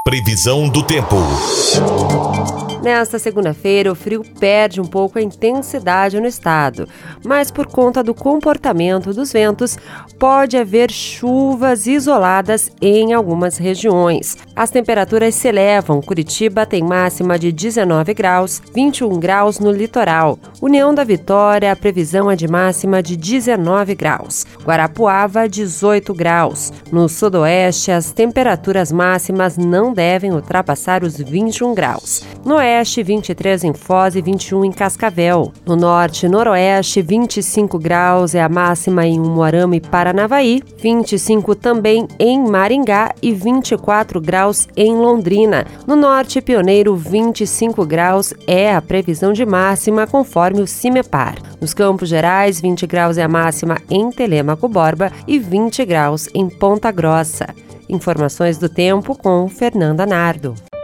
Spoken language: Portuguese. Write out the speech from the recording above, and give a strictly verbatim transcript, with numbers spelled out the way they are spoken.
Previsão do tempo. Nesta segunda-feira, o frio perde um pouco a intensidade no estado, mas por conta do comportamento dos ventos, pode haver chuvas isoladas em algumas regiões. As temperaturas se elevam. Curitiba tem máxima de dezenove graus, vinte e um graus no litoral. União da Vitória, a previsão é de máxima de dezenove graus. Guarapuava, dezoito graus. No sudoeste, as temperaturas máximas não devem ultrapassar os vinte e um graus. No oeste, vinte e três em Foz e vinte e um em Cascavel. No norte e noroeste, vinte e cinco graus é a máxima em Umuarama e Paranavaí, vinte e cinco também em Maringá e vinte e quatro graus em Londrina. No norte, Pioneiro, vinte e cinco graus é a previsão de máxima conforme o CIMEPAR. Nos Campos Gerais, vinte graus é a máxima em Telêmaco Borba e vinte graus em Ponta Grossa. Informações do tempo com Fernanda Nardo.